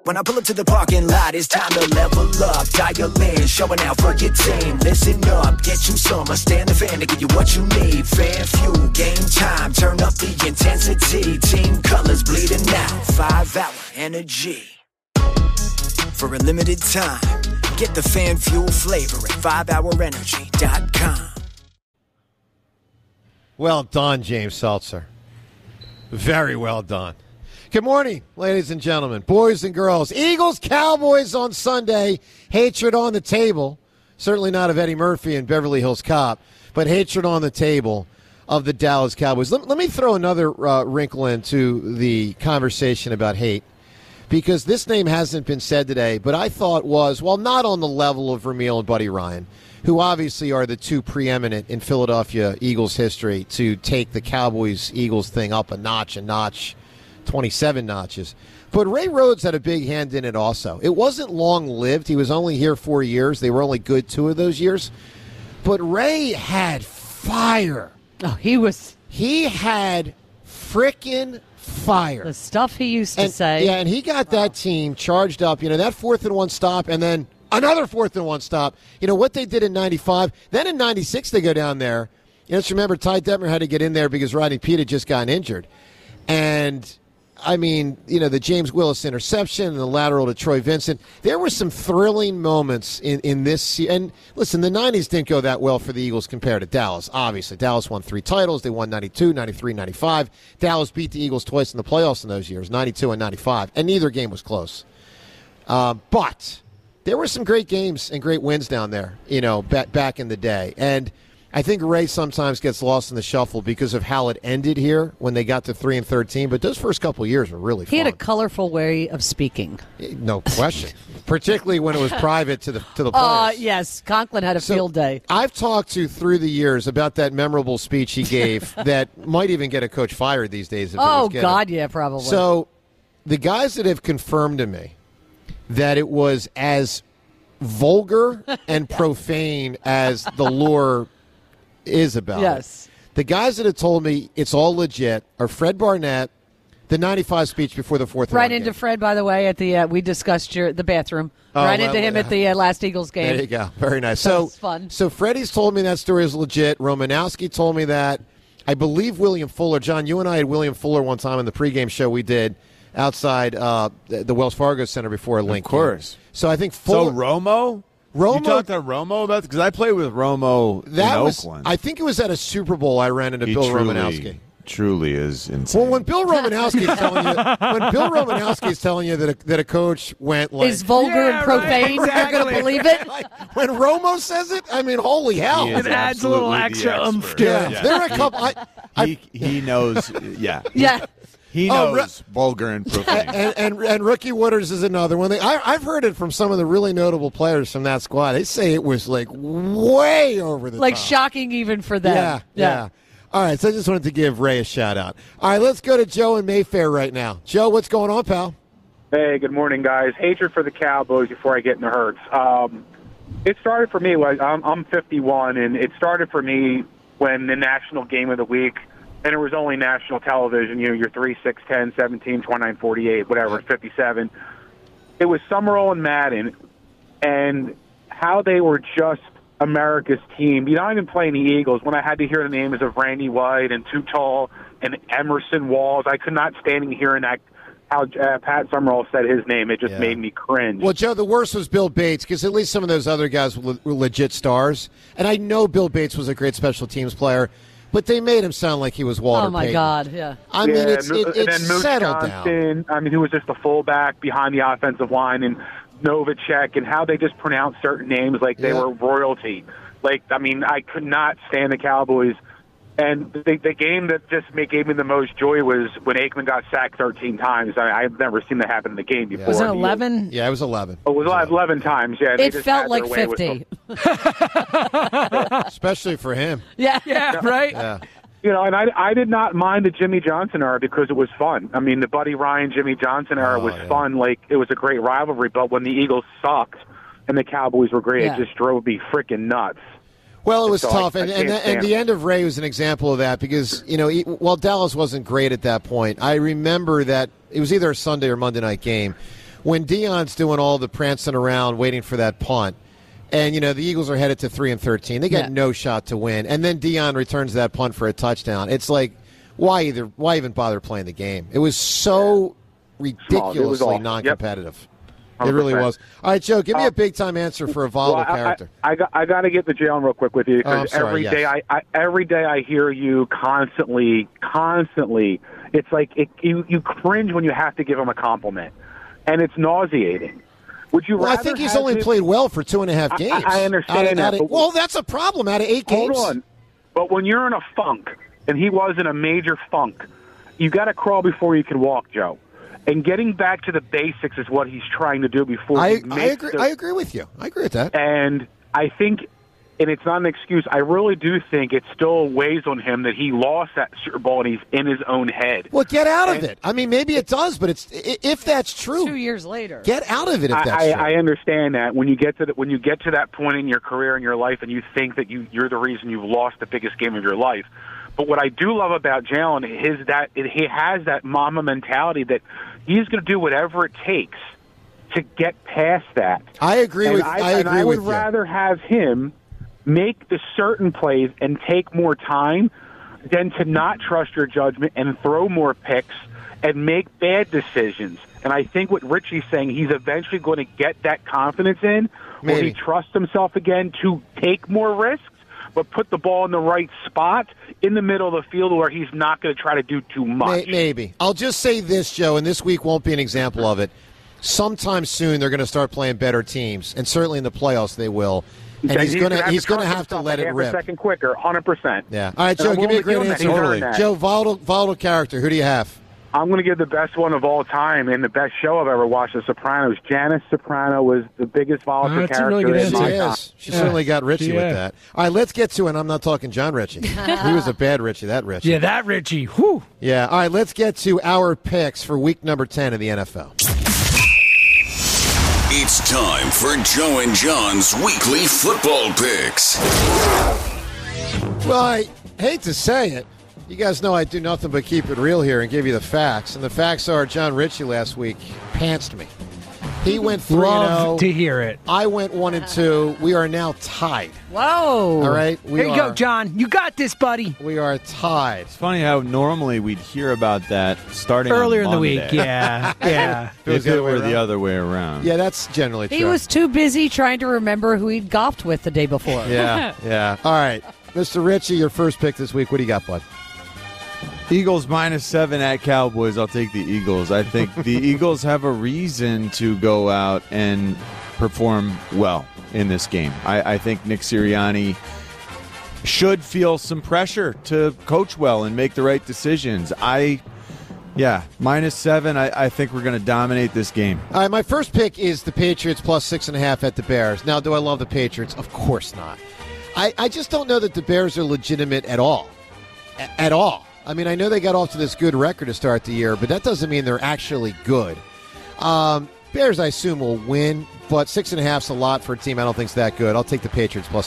When I pull up to the parking lot, it's time to level up. Dial in, showing out for your team. Listen up, get you some. Stand the fan to give you what you need. Fan fuel, game time, turn up the intensity. Team colors bleeding out, 5-hour energy. For a limited time, get the fan fuel flavor at 5hourenergy.com. Well done, James Seltzer. Very well done. Good morning, ladies and gentlemen, boys and girls. Eagles, Cowboys on Sunday. Hatred on the table. Certainly not of Eddie Murphy and Beverly Hills Cop, but hatred on the table of the Dallas Cowboys. Let me throw another wrinkle into the conversation about hate, because this name hasn't been said today, but I thought was, well, not on the level of Vermeil and Buddy Ryan, who obviously are the two preeminent in Philadelphia Eagles history to take the Cowboys-Eagles thing up a notch, 27 notches. But Ray Rhodes had a big hand in it also. It wasn't long-lived. He was only here 4 years. They were only good 2 of those years. But Ray had fire. Oh, He had frickin' fire. The stuff he used to say. Yeah, and he got that team charged up. You know, that 4th and 1 stop, and then another 4th and 1 stop. You know, what they did in 95. Then in 96, they go down there. You just remember Ty Detmer had to get in there because Rodney Peete had just gotten injured. And I mean, you know, the James Willis interception and the lateral to Troy Vincent. There were some thrilling moments in this. And listen, the 90s didn't go that well for the Eagles compared to Dallas. Obviously, Dallas won 3 titles. They won 92, 93, 95. Dallas beat the Eagles twice in the playoffs in those years, 92 and 95. And neither game was close. But there were some great games and great wins down there, you know, back in the day. And I think Ray sometimes gets lost in the shuffle because of how it ended here when they got to 3-13. But those first couple of years were really fun. He had a colorful way of speaking. No question. Particularly when it was private to the players. Yes, Conklin had a field day. I've talked to through the years about that memorable speech he gave that might even get a coach fired these days. If God, yeah, probably. So the guys that have confirmed to me that it was as vulgar and profane as the lure is about yes. it. The guys that have told me it's all legit are Fred Barnett, the 95 speech before the 4th right into game. Fred, by the way, at the we discussed the bathroom. Into him at the last Eagles game. There you go. Very nice. So it's fun. So Freddie's told me that story is legit. Romanowski told me that. I believe William Fuller. John, you and I had William Fuller one time in the pregame show we did outside the Wells Fargo Center before a link. Of course. So I think Fuller. So Romo? You talked to Romo about it? Because I played with Romo in Oakland. I think it was at a Super Bowl I ran into Bill Romanowski. Truly is insane. Well, when Bill Romanowski is telling you that a coach went like is vulgar and profane, right, exactly. You're going to believe it. Like, when Romo says it, I mean, holy hell! It adds a little extra oomph to it. Yeah. There are a couple. He knows. Yeah. Yeah. He knows vulgar and profane. And Rookie Wooders is another one. I've heard it from some of the really notable players from that squad. They say it was like way over the top. Shocking even for them. Yeah. All right, so I just wanted to give Ray a shout-out. All right, let's go to Joe in Mayfair right now. Joe, what's going on, pal? Hey, good morning, guys. Hatred for the Cowboys before I get into Hurts. It started for me, I'm 51, and it started for me when the National Game of the Week, and it was only national television, you know, your 3, 6, 10, 17, 29, 48, whatever, 57. It was Summerall and Madden, and how they were just America's team. You know, I've been playing the Eagles when I had to hear the names of Randy White and Too Tall and Emerson Walls. I could not stand hearing that how Pat Summerall said his name. It just made me cringe. Well, Joe, the worst was Bill Bates because at least some of those other guys were legit stars. And I know Bill Bates was a great special teams player, but they made him sound like he was Walter Payton. Oh, my God, yeah. I mean, it's Moose settled Johnston, down. I mean, who was just a fullback behind the offensive line, and Novacek, and how they just pronounced certain names like they were royalty. Like, I mean, I could not stand the Cowboys. And the game that just gave me the most joy was when Aikman got sacked 13 times. I've never seen that happen in the game before. Was it 11? Yeah, it was 11. Oh, it was 11 times, yeah. It felt like 50. Especially for him. Yeah, right? Yeah. You know, and I did not mind the Jimmy Johnson era because it was fun. I mean, the Buddy Ryan, Jimmy Johnson era was fun. Like, it was a great rivalry. But when the Eagles sucked and the Cowboys were great, it just drove me freaking nuts. Well, it was tough, and the end of Ray was an example of that because, you know, while Dallas wasn't great at that point, I remember that it was either a Sunday or Monday night game when Deion's doing all the prancing around waiting for that punt, and, the Eagles are headed to 3-13. They got no shot to win. And then Deion returns that punt for a touchdown. It's like, why even bother playing the game? It was so ridiculously non-competitive. Yep. It really was. All right, Joe, give me a big-time answer for a volatile character. I got to get the Jalen real quick with you, because every day I hear you constantly. It's like you cringe when you have to give him a compliment, and it's nauseating. Would you? Well, I think he's only played well for 2.5 games. I understand that. Well, that's a problem out of 8 games. Hold on, but when you're in a funk, and he was in a major funk, you got to crawl before you can walk, Joe. And getting back to the basics is what he's trying to do before. I agree with you. I agree with that. And I think. And it's not an excuse. I really do think it still weighs on him that he lost that Super Bowl and he's in his own head. Well, get out of it. I mean, maybe it does, but if that's true, 2 years later, get out of it. If that's true. I understand that when you get to that point in your career and your life, and you think that you're the reason you've lost the biggest game of your life. But what I do love about Jalen is that he has that mama mentality that he's going to do whatever it takes to get past that. I agree with you. I would rather have him make the certain plays and take more time than to not trust your judgment and throw more picks and make bad decisions. And I think what Richie's saying, he's eventually going to get that confidence in where he trusts himself again to take more risks, but put the ball in the right spot in the middle of the field where he's not going to try to do too much. Maybe. I'll just say this, Joe, and this week won't be an example of it. Sometime soon they're going to start playing better teams, and certainly in the playoffs they will. And he's going to have to let it rip. A second quicker, 100%. Yeah. All right, Joe, give me a great answer. Totally. Joe, volatile character. Who do you have? I'm going to give the best one of all time and the best show I've ever watched, The Sopranos. Janice Soprano was the biggest volatile character. A really good in my answer. She certainly got Richie with that. All right, let's get to it. I'm not talking John Richie. He was a bad Richie, that Richie. Yeah, that Richie. Whew. Yeah. All right, let's get to our picks for week number 10 of the NFL. It's time for Joe and John's weekly football picks. Well, I hate to say it. You guys know I do nothing but keep it real here and give you the facts. And the facts are John Richie last week pantsed me. He went 3-0. Love to hear it. I went 1-2. We are now tied. Whoa. All right? Here you go, John. You got this, buddy. We are tied. It's funny how normally we'd hear about that starting earlier on in the Monday. week. Yeah. Yeah. If it were the other way around. Yeah, that's generally true. He was too busy trying to remember who he'd golfed with the day before. Yeah. All right. Mr. Richie, your first pick this week. What do you got, bud? Eagles -7 at Cowboys. I'll take the Eagles. I think the Eagles have a reason to go out and perform well in this game. I think Nick Sirianni should feel some pressure to coach well and make the right decisions. -7. I think we're going to dominate this game. All right, my first pick is the Patriots plus 6.5 at the Bears. Now, do I love the Patriots? Of course not. I just don't know that the Bears are legitimate at all. At all. I mean, I know they got off to this good record to start the year, but that doesn't mean they're actually good. Bears, I assume, will win, but 6.5 is a lot for a team I don't think is that good. I'll take the Patriots plus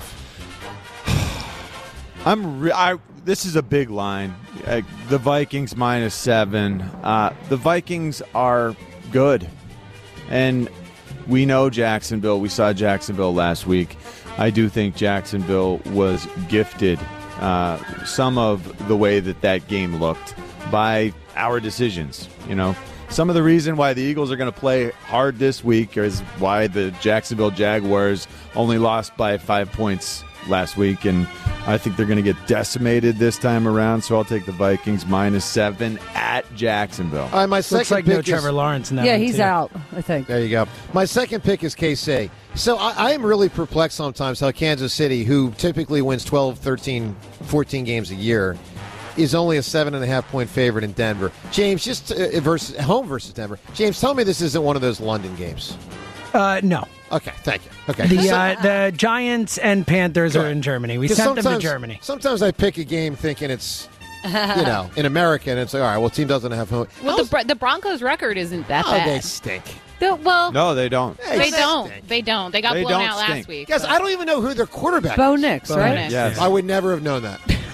6.5. This is a big line. The Vikings -7. The Vikings are good, and we know Jacksonville. We saw Jacksonville last week. I do think Jacksonville was gifted some of the way that game looked by our decisions. Some of the reason why the Eagles are going to play hard this week is why the Jacksonville Jaguars only lost by 5 points last week, and I think they're going to get decimated this time around, so I'll take the Vikings -7 at Jacksonville. All right, my second looks like pick no Trevor Lawrence in that Yeah, one, he's too. out, I think. There you go. My second pick is KC. So I am really perplexed sometimes how Kansas City, who typically wins 12, 13, 14 games a year, is only a 7.5-point favorite in Denver. James, just home versus Denver. James, tell me this isn't one of those London games. No. Okay, thank you. Okay, The Giants and Panthers are in Germany. We sent them to Germany. Sometimes I pick a game thinking it's in America, and it's like, all right, well, team doesn't have home. Well, the Broncos' record isn't that bad. They stink. No, they don't. They don't. They got blown out stink. last week. Guys, I don't even know who their quarterback is. Bo Nix, right? Nix. Yes. I would never have known that.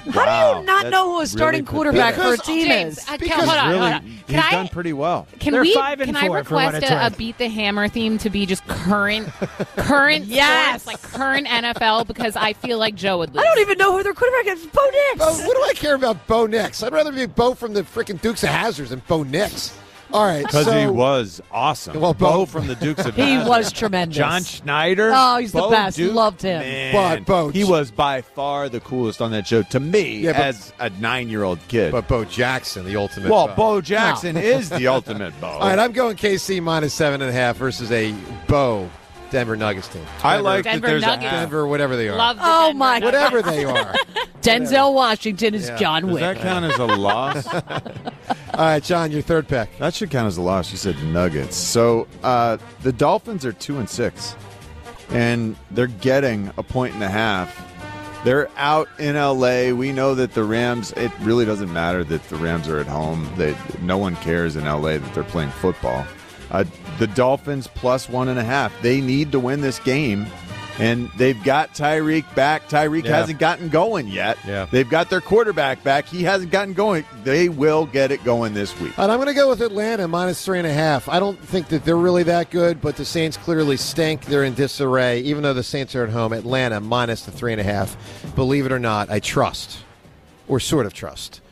How do you not That's know who a starting really quarterback for a Because- team James, is? hold Because on, Really, hold on. he's Can done pretty well. Can They're we? 5 and Can I 4 for what request it's a worth. Beat the Hammer theme to be just current Yes. sports, like current NFL? Because I feel like Joe would lose. I don't even know who their quarterback is. Bo Nix. What do I care about Bo Nix? I'd rather be Bo from the freaking Dukes of Hazzard than Bo Nix. All right, Because so he was awesome. Well, Bo from the Dukes of He Hazzard. was tremendous. John Schneider. Oh, he's the Bo best. Duke, Loved him. Man, But Bo- he was by far the coolest on that show to me Yeah, but- as a 9-year-old kid. but Bo Jackson, the ultimate. well, Bo. Bo Jackson is the ultimate Bo. All right, I'm going KC minus 7.5 versus a Bo Denver Nuggets team. I like that Denver there's Nuggets. a half. Denver, whatever they are. Love the Oh, Denver my- Nuggets. Whatever they are. Denzel Washington is Yeah. John Does Wick. that count as a loss? All right, John, your third pick. That should count as a loss. You said Nuggets. So the Dolphins are 2-6, and they're getting a 1.5. They're out in L.A. We know that the Rams. It really doesn't matter that the Rams are at home. No one cares in L.A. that they're playing football. The Dolphins plus 1.5. They need to win this game. And they've got Tyreek back. Tyreek Yeah. hasn't gotten going yet. Yeah. They've got their quarterback back. He hasn't gotten going. They will get it going this week. And I'm going to go with Atlanta minus 3.5. I don't think that they're really that good, but the Saints clearly stink. They're in disarray. Even though the Saints are at home, Atlanta minus the 3.5. Believe it or not, I trust, or sort of trust,